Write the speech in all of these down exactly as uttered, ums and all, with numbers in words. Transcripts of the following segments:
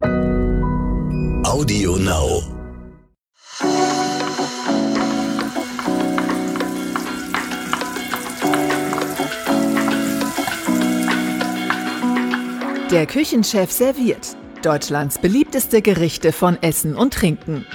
Audio Now. Der Küchenchef serviert Deutschlands beliebteste Gerichte von Essen und Trinken.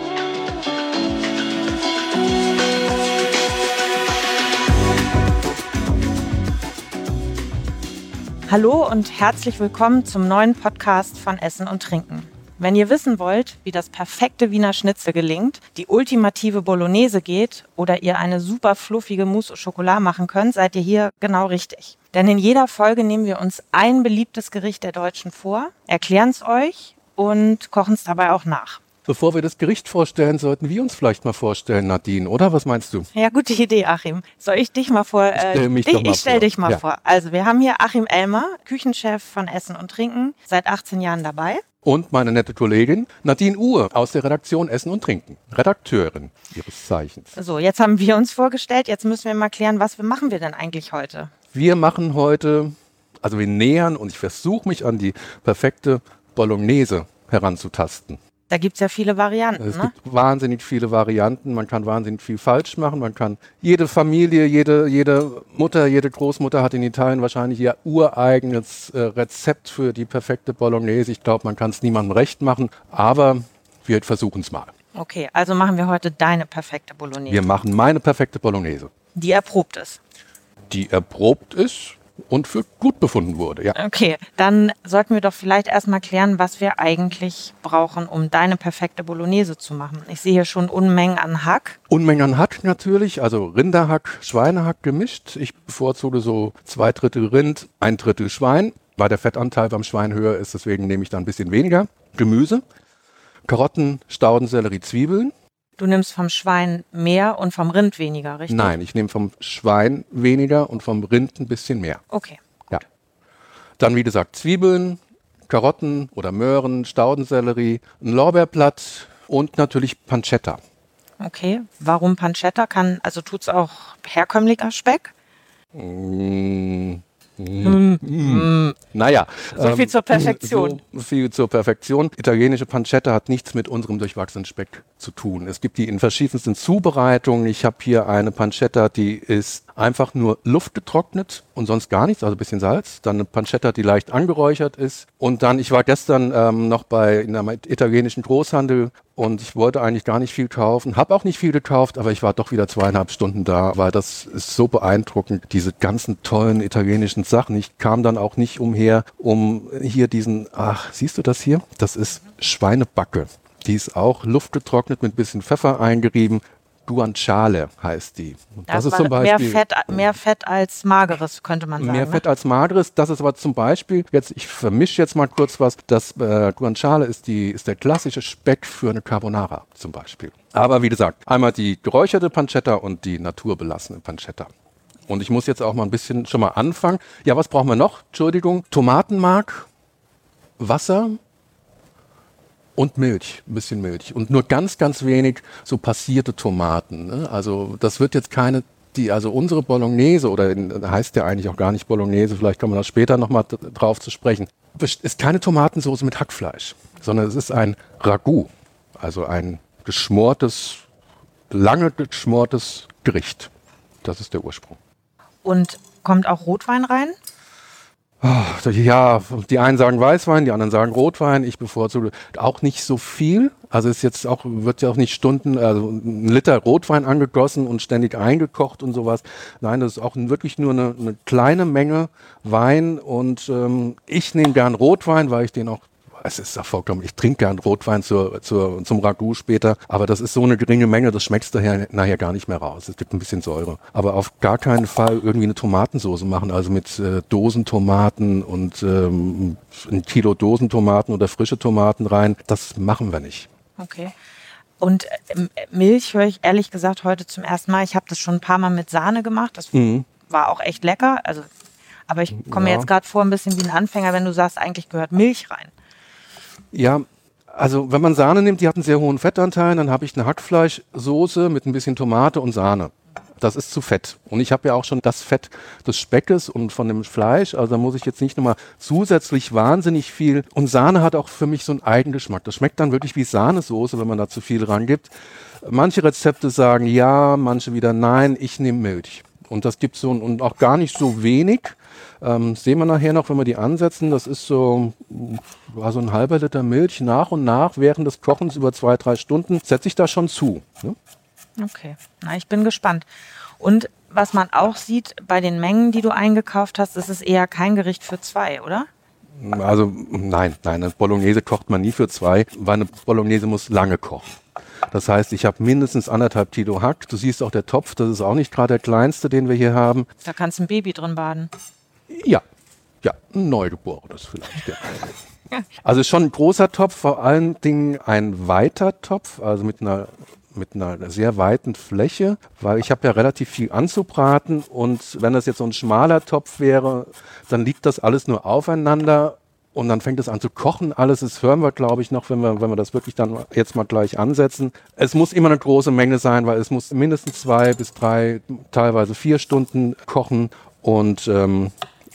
Hallo und herzlich willkommen zum neuen Podcast von Essen und Trinken. Wenn ihr wissen wollt, wie das perfekte Wiener Schnitzel gelingt, die ultimative Bolognese geht oder ihr eine super fluffige Mousse au Chocolat machen könnt, seid ihr hier genau richtig. Denn in jeder Folge nehmen wir uns ein beliebtes Gericht der Deutschen vor, erklären es euch und kochen es dabei auch nach. Bevor wir das Gericht vorstellen, sollten wir uns vielleicht mal vorstellen, Nadine, oder? Was meinst du? Ja, gute Idee, Achim. Soll ich dich mal vor? Äh, stell mich dich, doch mal ich stell vor. dich mal ja. vor. Also wir haben hier Achim Elmer, Küchenchef von Essen und Trinken, seit achtzehn Jahren dabei. Und meine nette Kollegin Nadine Uhr aus der Redaktion Essen und Trinken, Redakteurin ihres Zeichens. So, jetzt haben wir uns vorgestellt, jetzt müssen wir mal klären, was wir machen wir denn eigentlich heute? Wir machen heute, also wir nähern und ich versuche mich an die perfekte Bolognese heranzutasten. Da gibt es ja viele Varianten, Es ne? gibt wahnsinnig viele Varianten, man kann wahnsinnig viel falsch machen, man kann, jede Familie, jede, jede Mutter, jede Großmutter hat in Italien wahrscheinlich ihr ureigenes äh, Rezept für die perfekte Bolognese. Ich glaube, man kann es niemandem recht machen, aber wir versuchen es mal. Okay, also machen wir heute deine perfekte Bolognese. Wir machen meine perfekte Bolognese. Die erprobt ist. Die erprobt ist und für gut befunden wurde, ja. Okay, dann sollten wir doch vielleicht erstmal klären, was wir eigentlich brauchen, um deine perfekte Bolognese zu machen. Ich sehe hier schon Unmengen an Hack. Unmengen an Hack natürlich, also Rinderhack, Schweinehack gemischt. Ich bevorzuge so zwei Drittel Rind, ein Drittel Schwein, weil der Fettanteil beim Schwein höher ist, deswegen nehme ich da ein bisschen weniger. Gemüse, Karotten, Stauden, Sellerie, Zwiebeln. Du nimmst vom Schwein mehr und vom Rind weniger, richtig? Nein, ich nehme vom Schwein weniger und vom Rind ein bisschen mehr. Okay. Ja. Dann, wie gesagt, Zwiebeln, Karotten oder Möhren, Staudensellerie, ein Lorbeerblatt und natürlich Pancetta. Okay, warum Pancetta? Kann, also tut's auch herkömmlicher Speck? Mmh. Mm. Mm. Naja. So viel zur Perfektion. So viel zur Perfektion. Italienische Pancetta hat nichts mit unserem durchwachsenen Speck zu tun. Es gibt die in verschiedensten Zubereitungen. Ich habe hier eine Pancetta, die ist einfach nur luftgetrocknet und sonst gar nichts, also ein bisschen Salz. Dann eine Pancetta, die leicht angeräuchert ist. Und dann, ich war gestern ähm, noch bei in einem italienischen Großhandel und ich wollte eigentlich gar nicht viel kaufen, habe auch nicht viel gekauft, aber ich war doch wieder zweieinhalb Stunden da, weil das ist so beeindruckend, diese ganzen tollen italienischen Sachen. Ich kam dann auch nicht umher, um hier diesen, ach, siehst du das hier? Das ist Schweinebacke. Die ist auch luftgetrocknet mit ein bisschen Pfeffer eingerieben. Guanciale heißt die. Und das, das ist zum Beispiel mehr Fett, mehr Fett als Mageres, könnte man sagen. Mehr ne? Fett als Mageres. Das ist aber zum Beispiel, jetzt ich vermische jetzt mal kurz was, das äh, Guanciale ist, die, ist der klassische Speck für eine Carbonara zum Beispiel. Aber wie gesagt, einmal die geräucherte Pancetta und die naturbelassene Pancetta. Und ich muss jetzt auch mal ein bisschen schon mal anfangen. Ja, was brauchen wir noch? Entschuldigung. Tomatenmark, Wasser und Milch, ein bisschen Milch. Und nur ganz, ganz wenig so passierte Tomaten. Ne? Also das wird jetzt keine, die, also unsere Bolognese, oder in, heißt ja eigentlich auch gar nicht Bolognese, vielleicht kommen wir da später nochmal drauf zu sprechen, ist keine Tomatensoße mit Hackfleisch, sondern es ist ein Ragout, also ein geschmortes, lange geschmortes Gericht. Das ist der Ursprung. Und kommt auch Rotwein rein? Oh, ja, die einen sagen Weißwein, die anderen sagen Rotwein. Ich bevorzuge auch nicht so viel. Also ist jetzt auch, wird ja auch nicht Stunden, also ein Liter Rotwein angegossen und ständig eingekocht und sowas. Nein, das ist auch wirklich nur eine, eine kleine Menge Wein. Und ähm, ich nehme gern Rotwein, weil ich den auch, es ist ja vollkommen, ich trinke gern Rotwein zur, zur, zum Ragout später, aber das ist so eine geringe Menge, das schmeckst du nachher, nachher gar nicht mehr raus. Es gibt ein bisschen Säure. Aber auf gar keinen Fall irgendwie eine Tomatensoße machen, also mit äh, Dosentomaten und ähm, ein Kilo Dosentomaten oder frische Tomaten rein, das machen wir nicht. Okay. Und äh, Milch höre ich ehrlich gesagt heute zum ersten Mal. Ich habe das schon ein paar Mal mit Sahne gemacht, das mhm. war auch echt lecker. Also, aber ich komme ja. mir jetzt gerade vor, ein bisschen wie ein Anfänger, wenn du sagst, eigentlich gehört Milch rein. Ja, also wenn man Sahne nimmt, die hat einen sehr hohen Fettanteil, dann habe ich eine Hackfleischsoße mit ein bisschen Tomate und Sahne. Das ist zu fett. Und ich habe ja auch schon das Fett des Speckes und von dem Fleisch. Also da muss ich jetzt nicht nochmal zusätzlich wahnsinnig viel. Und Sahne hat auch für mich so einen Eigengeschmack. Das schmeckt dann wirklich wie Sahnesoße, wenn man da zu viel rangibt. Manche Rezepte sagen ja, manche wieder nein, ich nehme Milch. Und das gibt so und auch gar nicht so wenig. Ähm, sehen wir nachher noch, wenn wir die ansetzen. Das ist so, war so ein halber Liter Milch nach und nach während des Kochens über zwei, drei Stunden setze ich da schon zu. Ne? Okay, na, ich bin gespannt. Und was man auch sieht bei den Mengen, die du eingekauft hast, ist es eher kein Gericht für zwei, oder? Also nein, nein, eine Bolognese kocht man nie für zwei, weil eine Bolognese muss lange kochen. Das heißt, ich habe mindestens anderthalb Kilo Hack. Du siehst auch der Topf, das ist auch nicht gerade der kleinste, den wir hier haben. Da kannst ein Baby drin baden. Ja, ja, ein Neugeborenes vielleicht. Ja. Also schon ein großer Topf, vor allen Dingen ein weiter Topf, also mit einer mit einer sehr weiten Fläche, weil ich habe ja relativ viel anzubraten und wenn das jetzt so ein schmaler Topf wäre, dann liegt das alles nur aufeinander und dann fängt es an zu kochen. Alles, das hören wir, glaube ich, noch, wenn wir, wenn wir das wirklich dann jetzt mal gleich ansetzen. Es muss immer eine große Menge sein, weil es muss mindestens zwei bis drei, teilweise vier Stunden kochen und ähm,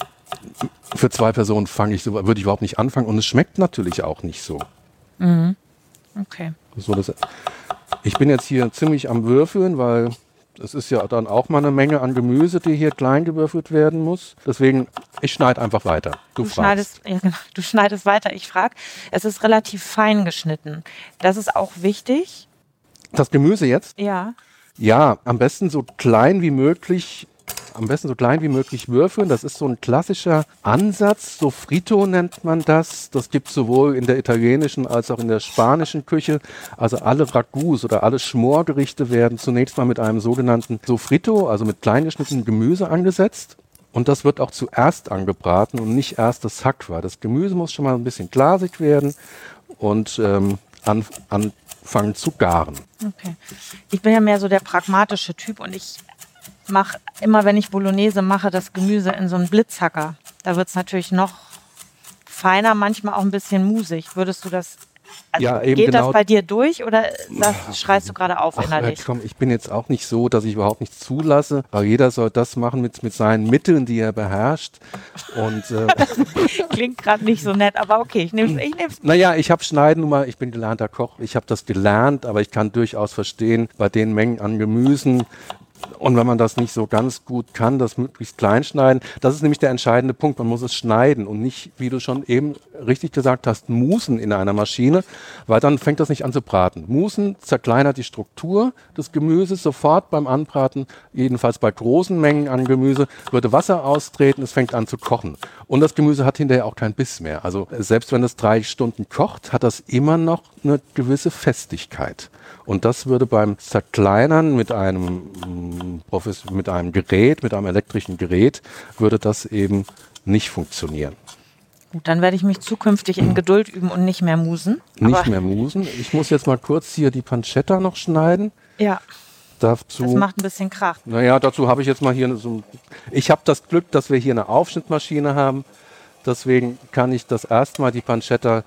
für zwei Personen fange ich so, würde ich überhaupt nicht anfangen und es schmeckt natürlich auch nicht so. Mhm. Okay. So, das, ich bin jetzt hier ziemlich am Würfeln, weil es ist ja dann auch mal eine Menge an Gemüse, die hier klein gewürfelt werden muss. Deswegen, ich schneide einfach weiter. Du, du schneidest, ja, genau, du schneidest weiter, ich frage. Es ist relativ fein geschnitten. Das ist auch wichtig. Das Gemüse jetzt? Ja. Ja, am besten so klein wie möglich. Am besten so klein wie möglich würfeln. Das ist so ein klassischer Ansatz. Sofrito nennt man das. Das gibt es sowohl in der italienischen als auch in der spanischen Küche. Also alle Ragouts oder alle Schmorgerichte werden zunächst mal mit einem sogenannten Sofrito, also mit kleingeschnittenem Gemüse angesetzt. Und das wird auch zuerst angebraten und nicht erst das Hack, weil das Gemüse muss schon mal ein bisschen glasig werden und ähm, an, anfangen zu garen. Okay. Ich bin ja mehr so der pragmatische Typ und ich mache immer, wenn ich Bolognese mache, das Gemüse in so einen Blitzhacker. Da wird es natürlich noch feiner, manchmal auch ein bisschen musig. Würdest du das, also ja, eben geht genau. das bei dir durch oder das schreist du gerade auf Ach, innerlich? äh, komm, ich bin jetzt auch nicht so, dass ich überhaupt nichts zulasse, weil jeder soll das machen mit, mit seinen Mitteln, die er beherrscht. Und, äh, Klingt gerade nicht so nett, aber okay, ich nehme es. Ich nehm's. Naja, ich habe Schneiden nun mal, ich bin gelernter Koch, ich habe das gelernt, aber ich kann durchaus verstehen, bei den Mengen an Gemüsen, und wenn man das nicht so ganz gut kann, das möglichst klein schneiden, das ist nämlich der entscheidende Punkt. Man muss es schneiden und nicht, wie du schon eben richtig gesagt hast, musen in einer Maschine, weil dann fängt das nicht an zu braten. Musen zerkleinert die Struktur des Gemüses sofort beim Anbraten, jedenfalls bei großen Mengen an Gemüse, würde Wasser austreten, es fängt an zu kochen. Und das Gemüse hat hinterher auch keinen Biss mehr. Also selbst wenn es drei Stunden kocht, hat das immer noch eine gewisse Festigkeit. Und das würde beim Zerkleinern mit einem, mit einem Gerät, mit einem elektrischen Gerät, würde das eben nicht funktionieren. Gut, dann werde ich mich zukünftig in Geduld üben und nicht mehr musen. Nicht Aber mehr musen. Ich muss jetzt mal kurz hier die Pancetta noch schneiden. ja, Dazu, das macht ein bisschen Krach. naja, dazu habe ich jetzt mal hier so. Ich habe das Glück, dass wir hier eine Aufschnittmaschine haben. Deswegen kann ich das erstmal die Pancetta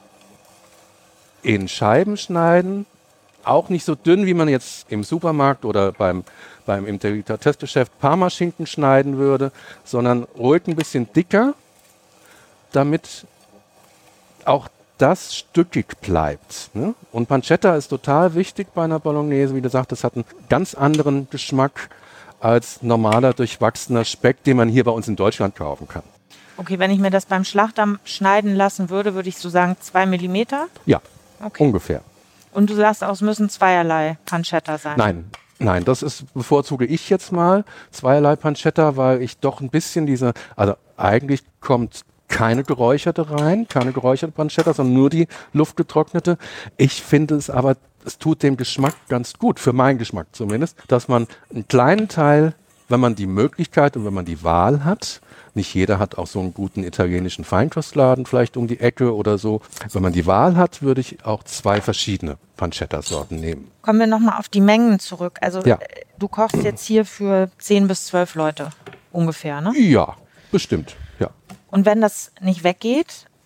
in Scheiben schneiden. Auch nicht so dünn, wie man jetzt im Supermarkt oder beim, beim im Delikatessengeschäft Parmaschinken schneiden würde, sondern ruhig ein bisschen dicker, damit auch das stückig bleibt. Ne? Und Pancetta ist total wichtig bei einer Bolognese. Wie gesagt, das hat einen ganz anderen Geschmack als normaler, durchwachsener Speck, den man hier bei uns in Deutschland kaufen kann. Okay, wenn ich mir das beim Schlachter schneiden lassen würde, würde ich so sagen zwei Millimeter? Ja, okay. Ungefähr. Und du sagst auch, es müssen zweierlei Pancetta sein? Nein, nein, das ist, bevorzuge ich jetzt mal, zweierlei Pancetta, weil ich doch ein bisschen diese, also eigentlich kommt keine geräucherte rein, keine geräucherte Pancetta, sondern nur die luftgetrocknete. Ich finde es aber, es tut dem Geschmack ganz gut, für meinen Geschmack zumindest, dass man einen kleinen Teil, wenn man die Möglichkeit und wenn man die Wahl hat, nicht jeder hat auch so einen guten italienischen Feinkostladen vielleicht um die Ecke oder so. Wenn man die Wahl hat, würde ich auch zwei verschiedene Pancetta-Sorten nehmen. Kommen wir nochmal auf die Mengen zurück. Also Ja. du kochst jetzt hier für zehn bis zwölf Leute ungefähr, ne? Ja, bestimmt, ja. Und wenn das nicht weggeht,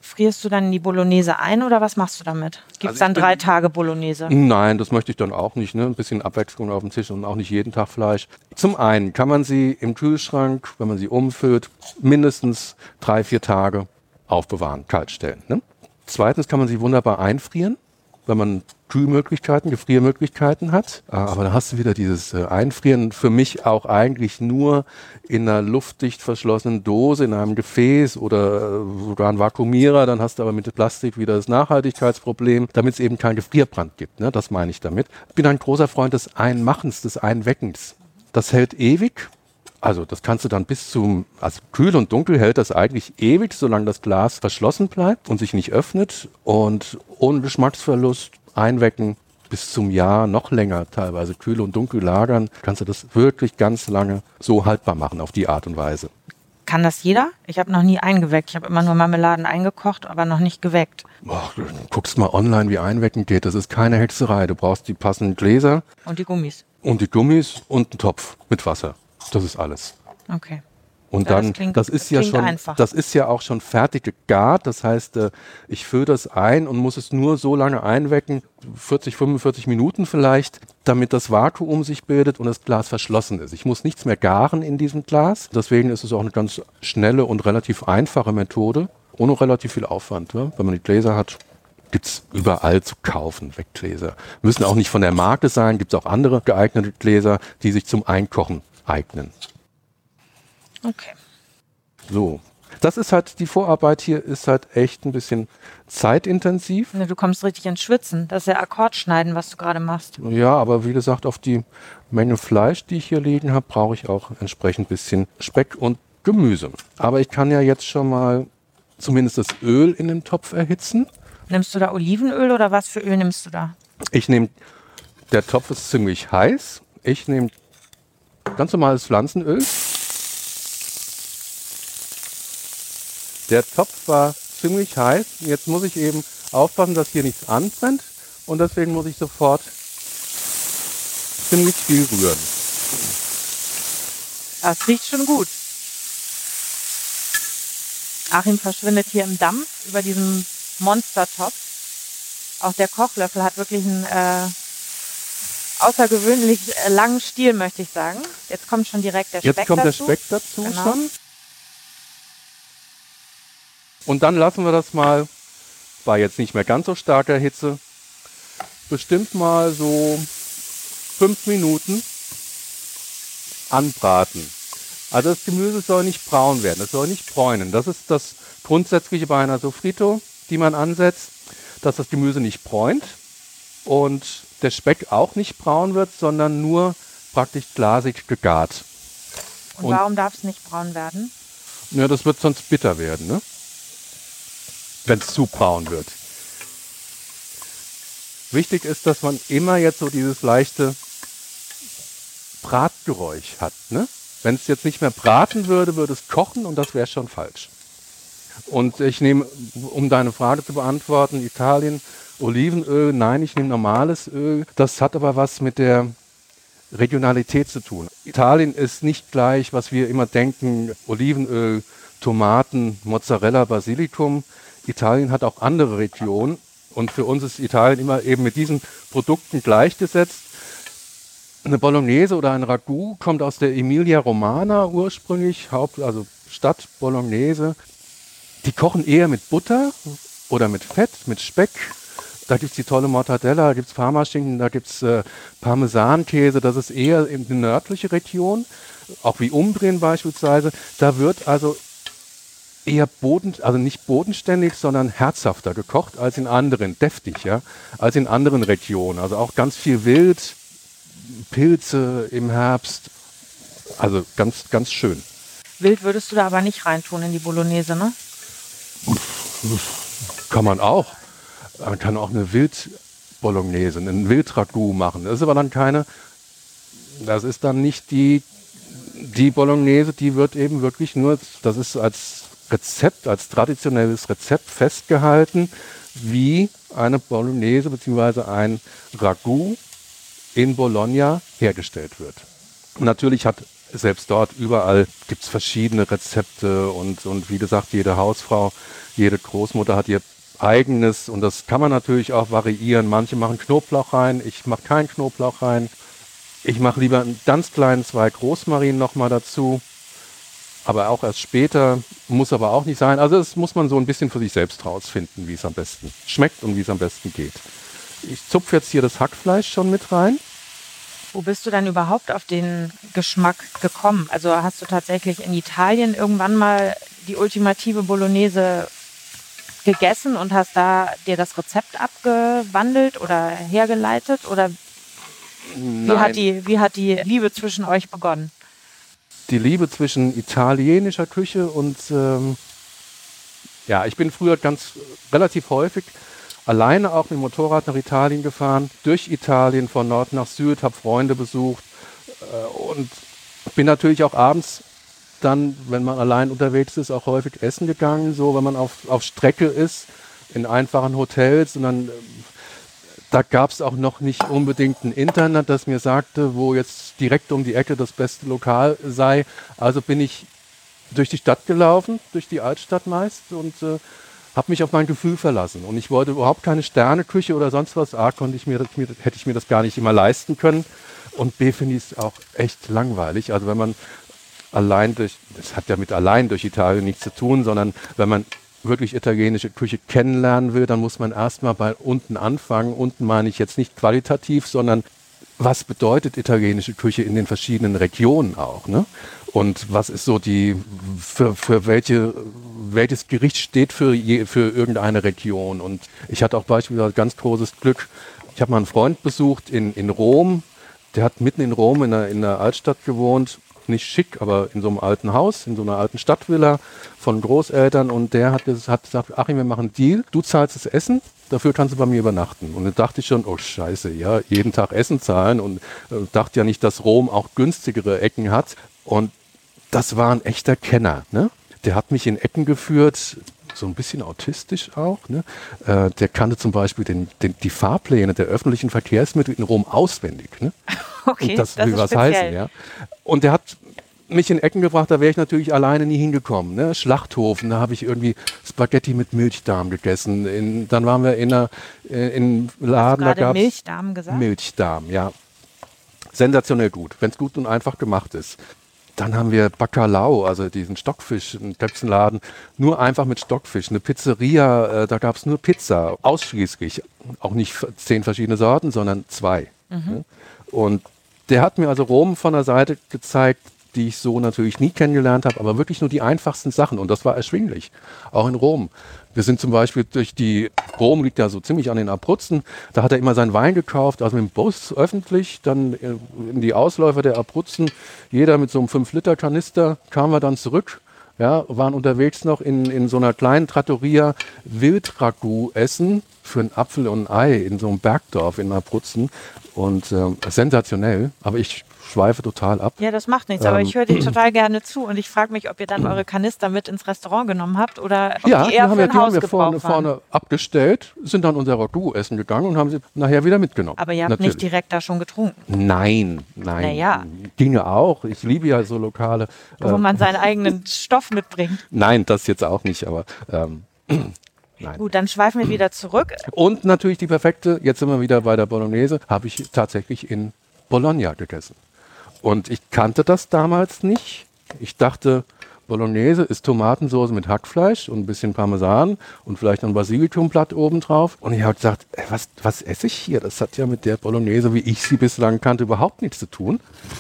frierst du dann die Bolognese ein oder was machst du damit? Gibt es Also dann drei Tage Bolognese? Nein, das möchte ich dann auch nicht. Ne? Ein bisschen Abwechslung auf dem Tisch und auch nicht jeden Tag Fleisch. Zum einen kann man sie im Kühlschrank, wenn man sie umfüllt, mindestens drei, vier Tage aufbewahren, kalt stellen. Ne? Zweitens kann man sie wunderbar einfrieren, wenn man Kühlmöglichkeiten, Gefriermöglichkeiten hat. Aber da hast du wieder dieses Einfrieren. Für mich auch eigentlich nur in einer luftdicht verschlossenen Dose, in einem Gefäß oder sogar ein Vakuumierer. Dann hast du aber mit Plastik wieder das Nachhaltigkeitsproblem, damit es eben keinen Gefrierbrand gibt. Ne? Das meine ich damit. Ich bin ein großer Freund des Einmachens, des Einweckens. Das hält ewig. Also das kannst du dann bis zum, also kühl und dunkel hält das eigentlich ewig, solange das Glas verschlossen bleibt und sich nicht öffnet und ohne Geschmacksverlust einwecken bis zum Jahr, noch länger teilweise kühl und dunkel lagern, kannst du das wirklich ganz lange so haltbar machen auf die Art und Weise. Kann das jeder? Ich habe noch nie eingeweckt. Ich habe immer nur Marmeladen eingekocht, aber noch nicht geweckt. Boah, du guckst mal online, wie Einwecken geht. Das ist keine Hexerei. Du brauchst die passenden Gläser. Und die Gummis. Und die Gummis und einen Topf mit Wasser. Das ist alles. Okay. Und Ja, dann, das klingt- das ist das ja klingt schon, einfach. das ist ja auch schon fertig gegart. Das heißt, äh, ich fülle das ein und muss es nur so lange einwecken, vierzig, fünfundvierzig Minuten vielleicht, damit das Vakuum sich bildet und das Glas verschlossen ist. Ich muss nichts mehr garen in diesem Glas. Deswegen ist es auch eine ganz schnelle und relativ einfache Methode, ohne relativ viel Aufwand. Ja? Wenn man die Gläser hat, gibt es überall zu kaufen, Weggläser. Müssen auch nicht von der Marke sein, gibt es auch andere geeignete Gläser, die sich zum Einkochen eignen. Okay. So, das ist halt, die Vorarbeit hier ist halt echt ein bisschen zeitintensiv. Ne, du kommst richtig ins Schwitzen. Das ist ja Akkordschneiden, was du gerade machst. Ja, aber wie gesagt, auf die Menge Fleisch, die ich hier liegen habe, brauche ich auch entsprechend ein bisschen Speck und Gemüse. Aber ich kann ja jetzt schon mal zumindest das Öl in den Topf erhitzen. Nimmst du da Olivenöl oder was für Öl nimmst du da? Ich nehme, der Topf ist ziemlich heiß. Ich nehme ganz normales Pflanzenöl. Der Topf war ziemlich heiß. Jetzt muss ich eben aufpassen, dass hier nichts anbrennt. Und deswegen muss ich sofort ziemlich viel rühren. Das riecht schon gut. Achim verschwindet hier im Dampf über diesem Monstertopf. Auch der Kochlöffel hat wirklich einen äh, außergewöhnlich äh, langen Stiel, möchte ich sagen. Jetzt kommt schon direkt der Speck dazu. Jetzt kommt der Speck dazu Genau. schon. Und dann lassen wir das mal, bei jetzt nicht mehr ganz so starker Hitze, bestimmt mal so fünf Minuten anbraten. Also das Gemüse soll nicht braun werden, es soll nicht bräunen. Das ist das Grundsätzliche bei einer Sofrito, die man ansetzt, dass das Gemüse nicht bräunt und der Speck auch nicht braun wird, sondern nur praktisch glasig gegart. Und, Und- warum darf es nicht braun werden? Ja, das wird sonst bitter werden, ne? Wenn es zu braun wird. Wichtig ist, dass man immer jetzt so dieses leichte Bratgeräusch hat, ne? Wenn es jetzt nicht mehr braten würde, würde es kochen und das wäre schon falsch. Und ich nehme, um deine Frage zu beantworten, Italien, Olivenöl, nein, ich nehme normales Öl. Das hat aber was mit der Regionalität zu tun. Italien ist nicht gleich, was wir immer denken, Olivenöl, Tomaten, Mozzarella, Basilikum. Italien hat auch andere Regionen und für uns ist Italien immer eben mit diesen Produkten gleichgesetzt. Eine Bolognese oder ein Ragout kommt aus der Emilia Romagna ursprünglich, Haupt, also Stadt Bolognese. Die kochen eher mit Butter oder mit Fett, mit Speck. Da gibt es die tolle Mortadella, da gibt es Parmaschinken, da gibt es äh, Parmesankäse. Das ist eher in die nördliche Region, auch wie Umbrien beispielsweise. Da wird also eher boden, also nicht bodenständig, sondern herzhafter gekocht als in anderen, deftig, ja, als in anderen Regionen. Also auch ganz viel Wild, Pilze im Herbst. Also ganz, ganz schön. Wild würdest du da aber nicht reintun in die Bolognese, ne? Kann man auch. Man kann auch eine Wild-Bolognese, einen Wild-Ragout machen. Das ist aber dann keine, das ist dann nicht die, die Bolognese, die wird eben wirklich nur, das ist als Rezept, als traditionelles Rezept festgehalten, wie eine Bolognese bzw. ein Ragout in Bologna hergestellt wird. Natürlich hat selbst dort überall gibt es verschiedene Rezepte und, und wie gesagt, jede Hausfrau, jede Großmutter hat ihr eigenes und das kann man natürlich auch variieren. Manche machen Knoblauch rein, ich mache keinen Knoblauch rein. Ich mache lieber einen ganz kleinen Zweig Rosmarin nochmal dazu, aber auch erst später, muss aber auch nicht sein. Also das muss man so ein bisschen für sich selbst rausfinden, wie es am besten schmeckt und wie es am besten geht. Ich zupfe jetzt hier das Hackfleisch schon mit rein. Wo bist du dann überhaupt auf den Geschmack gekommen? Also hast du tatsächlich in Italien irgendwann mal die ultimative Bolognese gegessen und hast da dir das Rezept abgewandelt oder hergeleitet? Oder wie hat die, wie hat die Liebe zwischen euch begonnen? Die Liebe zwischen italienischer Küche und ähm, ja, ich bin früher ganz relativ häufig alleine auch mit dem Motorrad nach Italien gefahren, durch Italien von Nord nach Süd, habe Freunde besucht äh, und bin natürlich auch abends dann, wenn man allein unterwegs ist, auch häufig essen gegangen, so wenn man auf, auf Strecke ist, in einfachen Hotels und dann, äh, da gab es auch noch nicht unbedingt ein Internet, das mir sagte, wo jetzt direkt um die Ecke das beste Lokal sei. Also bin ich durch die Stadt gelaufen, durch die Altstadt meist und äh, habe mich auf mein Gefühl verlassen. Und ich wollte überhaupt keine Sterneküche oder sonst was. A, konnte ich mir, mir, hätte ich mir das gar nicht immer leisten können. Und B, finde ich es auch echt langweilig. Also wenn man allein durch, das hat ja mit allein durch Italien nichts zu tun, sondern wenn man wirklich italienische Küche kennenlernen will, dann muss man erstmal bei unten anfangen. Unten meine ich jetzt nicht qualitativ, sondern was bedeutet italienische Küche in den verschiedenen Regionen auch, ne? Und was ist so die, für, für welche, welches Gericht steht für, je, für irgendeine Region? Und ich hatte auch beispielsweise ganz großes Glück. Ich habe mal einen Freund besucht in, in Rom. Der hat mitten in Rom in der, in der Altstadt gewohnt. Nicht schick, aber in so einem alten Haus, in so einer alten Stadtvilla von Großeltern. Und der hat, hat gesagt, Achim, wir machen einen Deal. Du zahlst das Essen, dafür kannst du bei mir übernachten. Und dann dachte ich schon, oh scheiße, ja, jeden Tag Essen zahlen. Und äh, dachte ja nicht, dass Rom auch günstigere Ecken hat. Und das war ein echter Kenner, ne? Der hat mich in Ecken geführt, so ein bisschen autistisch auch, ne? Äh, der kannte zum Beispiel den, den, die Fahrpläne der öffentlichen Verkehrsmittel in Rom auswendig, ne? Okay, und das, das will ist was speziell. heißen, ja. Und der hat mich in Ecken gebracht, da wäre ich natürlich alleine nie hingekommen, ne? Schlachthofen, da habe ich irgendwie Spaghetti mit Milchdarm gegessen. In, dann waren wir in einer in Laden, Hast du da gab gerade Milchdarm gesagt? Milchdarm, ja. Sensationell gut, wenn es gut und einfach gemacht ist. Dann haben wir Bacalao, also diesen Stockfisch, einen Köpfenladen, nur einfach mit Stockfisch. Eine Pizzeria, äh, da gab es nur Pizza, ausschließlich. Auch nicht zehn verschiedene Sorten, sondern zwei. Mhm. Ne? Und der hat mir also Rom von der Seite gezeigt, die ich so natürlich nie kennengelernt habe, aber wirklich nur die einfachsten Sachen. Und das war erschwinglich, auch in Rom. Wir sind zum Beispiel durch die, Rom liegt ja so ziemlich an den Abruzzen, da hat er immer seinen Wein gekauft, also mit dem Bus öffentlich, dann in die Ausläufer der Abruzzen, jeder mit so einem fünf Liter Kanister, kamen wir dann zurück, ja, waren unterwegs noch in, in so einer kleinen Trattoria Wildragout essen für einen Apfel und ein Ei in so einem Bergdorf in Abruzzen und äh, sensationell, aber ich schweife total ab. Ja, das macht nichts, aber Ähm, ich höre dir total gerne zu und ich frage mich, ob ihr dann eure Kanister mit ins Restaurant genommen habt oder ob Ja, die die eher haben für wir, ein die haben wir Hausgebrauch vorne, waren. vorne abgestellt, sind dann unser Ragout essen gegangen und haben sie nachher wieder mitgenommen. Aber ihr habt Natürlich. nicht direkt da schon getrunken, Nein, nein. Naja. Ginge auch. Ich liebe ja so Lokale. wo Äh, man seinen eigenen Stoff mitbringt. nein, das jetzt auch nicht, aber ähm, nein. Gut, dann schweifen wir wieder zurück. Und natürlich die perfekte, jetzt sind wir wieder bei der Bolognese, habe ich tatsächlich in Bologna gegessen. Und ich kannte das damals nicht. Ich dachte, Bolognese ist Tomatensauce mit Hackfleisch und ein bisschen Parmesan und vielleicht ein Basilikumblatt obendrauf. Und ich habe gesagt, ey, was, was esse ich hier? Das hat ja mit der Bolognese, wie ich sie bislang kannte, überhaupt nichts zu tun.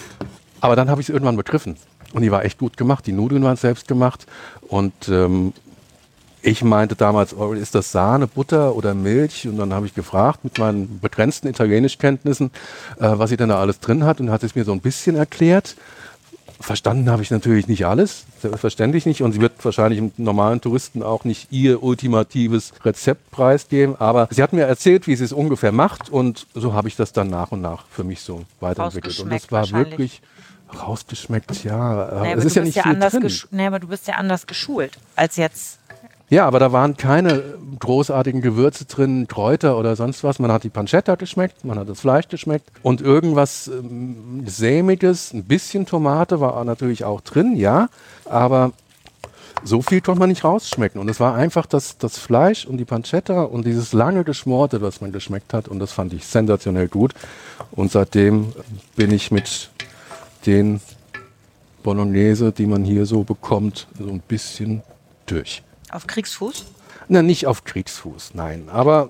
Aber dann habe ich es irgendwann begriffen. Und die war echt gut gemacht. Die Nudeln waren selbst gemacht. Und ähm, ich meinte damals, oh, ist das Sahne, Butter oder Milch? Und dann habe ich gefragt mit meinen begrenzten Italienischkenntnissen, äh, was sie denn da alles drin hat. Und hat es mir so ein bisschen erklärt. Verstanden habe ich natürlich nicht alles, selbstverständlich nicht. Und sie wird wahrscheinlich einem normalen Touristen auch nicht ihr ultimatives Rezept preisgeben. Aber sie hat mir erzählt, wie sie es ungefähr macht. Und so habe ich das dann nach und nach für mich so weiterentwickelt. Und das war Rausgeschmeckt wirklich rausgeschmeckt, ja. Naja, es aber ist du ja bist nicht ja viel anders drin. gesch- nee, aber du bist ja anders geschult als jetzt Ja, aber da waren keine großartigen Gewürze drin, Kräuter oder sonst was. Man hat die Pancetta geschmeckt, man hat das Fleisch geschmeckt und irgendwas ähm, Sämiges, ein bisschen Tomate war natürlich auch drin, ja, aber so viel konnte man nicht rausschmecken. Und es war einfach das, das Fleisch und die Pancetta und dieses lange Geschmorte, was man geschmeckt hat. Und das fand ich sensationell gut. Und seitdem bin ich mit den Bolognese, die man hier so bekommt, so ein bisschen durch. Auf Kriegsfuß? Na, nicht auf Kriegsfuß, nein. Aber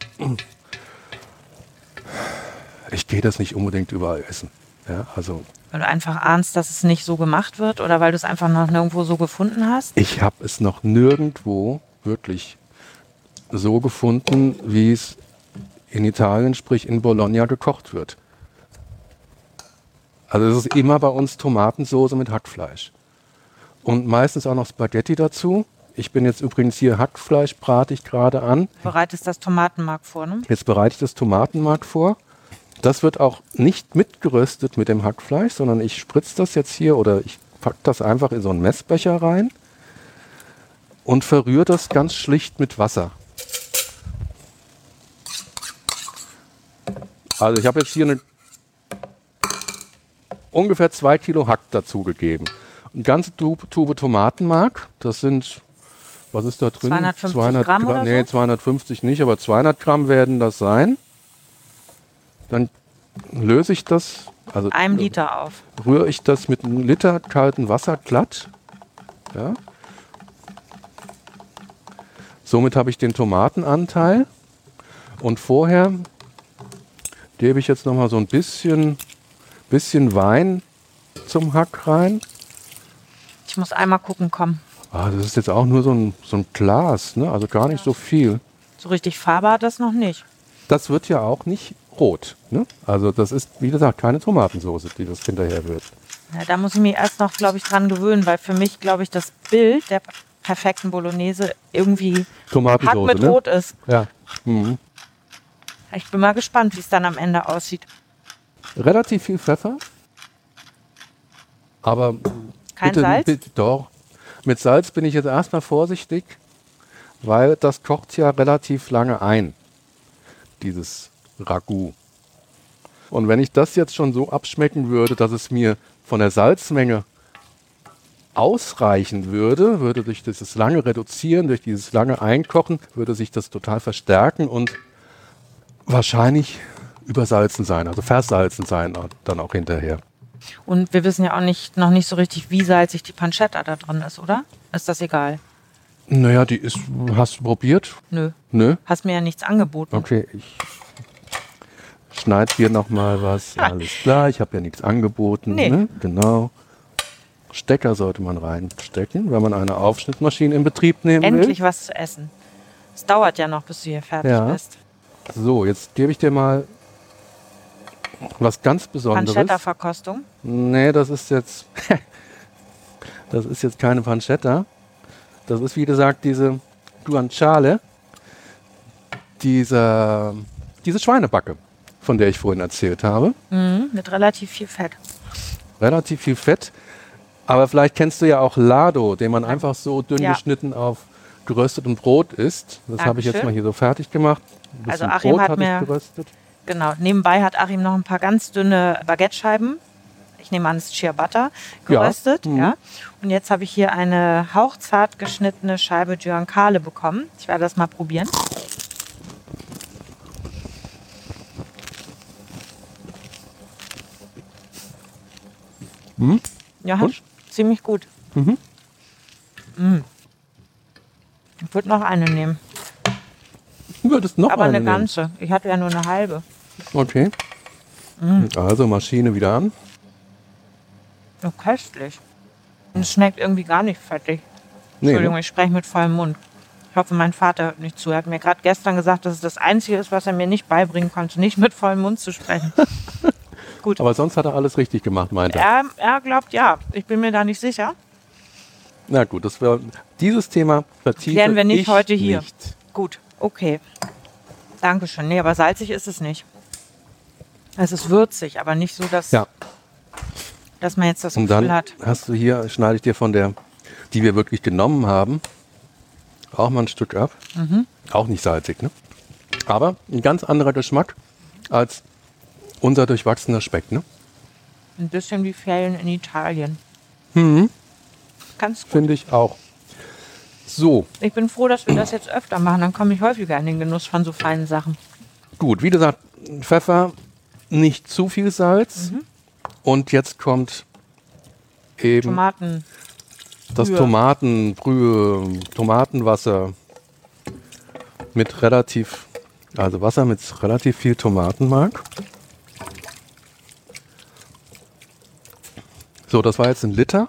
ich gehe das nicht unbedingt überall essen. Ja, also Weil du einfach ahnst, dass es nicht so gemacht wird oder weil du es einfach noch nirgendwo so gefunden hast? ich habe es noch nirgendwo wirklich so gefunden, wie es in Italien, sprich in Bologna, gekocht wird. Also es ist immer bei uns Tomatensoße mit Hackfleisch. Und meistens auch noch Spaghetti dazu. Ich bin jetzt übrigens hier Hackfleisch, brate ich gerade an. Bereitest das Tomatenmark vor, ne? Jetzt bereite ich das Tomatenmark vor. Das wird auch nicht mitgeröstet mit dem Hackfleisch, sondern ich spritze das jetzt hier oder ich packe das einfach in so einen Messbecher rein und verrühre das ganz schlicht mit Wasser. Also ich habe jetzt hier eine ungefähr zwei Kilo Hack dazugegeben. Eine ganze Tube, Tube Tomatenmark, das sind, was ist da drin? zweihundertfünfzig zweihundert Gramm oder Nee, so? zweihundertfünfzig nicht, aber zweihundert Gramm werden das sein. Dann löse ich das, also Einem Liter auf. rühre ich das mit einem Liter kaltem Wasser glatt. Ja. Somit habe ich den Tomatenanteil und vorher gebe ich jetzt noch mal so ein bisschen, bisschen Wein zum Hack rein. Ich muss einmal gucken, komm. Ah, das ist jetzt auch nur so ein, so ein Glas, ne? Also gar nicht so viel. So richtig Farbe hat das noch nicht. Das wird ja auch nicht rot. Ne? Also das ist, wie gesagt, keine Tomatensoße, die das hinterher wird. Ja, da muss ich mich erst noch, glaube ich, dran gewöhnen, weil für mich, glaube ich, das Bild der perfekten Bolognese irgendwie Hack Tomatensoße, mit ne? Rot ist. Ja. Mhm. Ich bin mal gespannt, wie es dann am Ende aussieht. Relativ viel Pfeffer. Aber Kein bitte, Salz? bitte, doch. Mit Salz bin ich jetzt erstmal vorsichtig, weil das kocht ja relativ lange ein, dieses Ragout. Und wenn ich das jetzt schon so abschmecken würde, dass es mir von der Salzmenge ausreichen würde, würde durch dieses lange Reduzieren, durch dieses lange Einkochen, würde sich das total verstärken und wahrscheinlich übersalzen sein, also versalzen sein dann auch hinterher. Und wir wissen ja auch nicht, noch nicht so richtig, wie salzig die Pancetta da drin ist, oder? Ist das egal? Naja, die ist, hast du probiert? Nö. Nö? Hast mir ja nichts angeboten. Okay, ich schneide hier nochmal was. Alles klar, ich habe ja nichts angeboten. Nee. Ne? Genau. Stecker sollte man reinstecken, wenn man eine Aufschnittmaschine in Betrieb nehmen Endlich will. was zu essen. Es dauert ja noch, bis du hier fertig Ja. bist. So, jetzt gebe ich dir mal was ganz Besonderes. Pancetta-Verkostung. Nee, das ist jetzt das ist jetzt keine Pancetta. Das ist, wie gesagt, diese Guanciale, diese, diese Schweinebacke, von der ich vorhin erzählt habe. Mhm, mit relativ viel Fett. Relativ viel Fett. Aber vielleicht kennst du ja auch Lardo, den man einfach so dünn Ja. geschnitten auf geröstetem Brot isst. Das habe ich jetzt Dankeschön. mal hier so fertig gemacht. Ein Also bisschen Achim Brot hat hatte ich mir- geröstet. Genau. Nebenbei hat Achim noch ein paar ganz dünne Baguette-Scheiben. Ich nehme an, es ist Ciabatta geröstet. Ja. Ja. Mhm. Und jetzt habe ich hier eine hauchzart geschnittene Scheibe Guanciale bekommen. Ich werde das mal probieren. Mhm. Ja, Und? ziemlich gut. Mhm. Mm. Ich würde noch eine nehmen. Du würdest noch Aber eine, eine nehmen. ganze. Ich hatte ja nur eine halbe. Okay. Mhm. Also Maschine wieder an. So köstlich. Und es schmeckt irgendwie gar nicht fettig. Nee, Entschuldigung, ne? ich spreche mit vollem Mund. Ich hoffe, mein Vater hört nicht zu. Er hat mir gerade gestern gesagt, dass es das Einzige ist, was er mir nicht beibringen konnte, nicht mit vollem Mund zu sprechen. Gut. Aber sonst hat er alles richtig gemacht, meint er. Er, er glaubt ja. Ich bin mir da nicht sicher. Na gut, das wär, dieses Thema vertiefe Klären wir nicht ich heute hier. Nicht. Gut, okay. Dankeschön. Nee, aber salzig ist es nicht. Es ist würzig, aber nicht so, dass, Ja, dass man jetzt das und Gefühl dann hat. hast du hier, schneide ich dir von der, die wir wirklich genommen haben, Auch mal ein Stück ab. Mhm. Auch nicht salzig, ne? Aber ein ganz anderer Geschmack als unser durchwachsener Speck, ne? Ein bisschen wie Ferien in Italien. Mhm. Ganz gut. Finde ich auch. So, Ich bin froh, dass wir das jetzt öfter machen. Dann komme ich häufiger in den Genuss von so feinen Sachen. gut. Wie gesagt, Pfeffer, nicht zu viel Salz. Mhm. Und jetzt kommt eben Tomaten. das Brühe. Tomatenbrühe, Tomatenwasser mit relativ, also Wasser mit relativ viel Tomatenmark. So, das war jetzt ein Liter.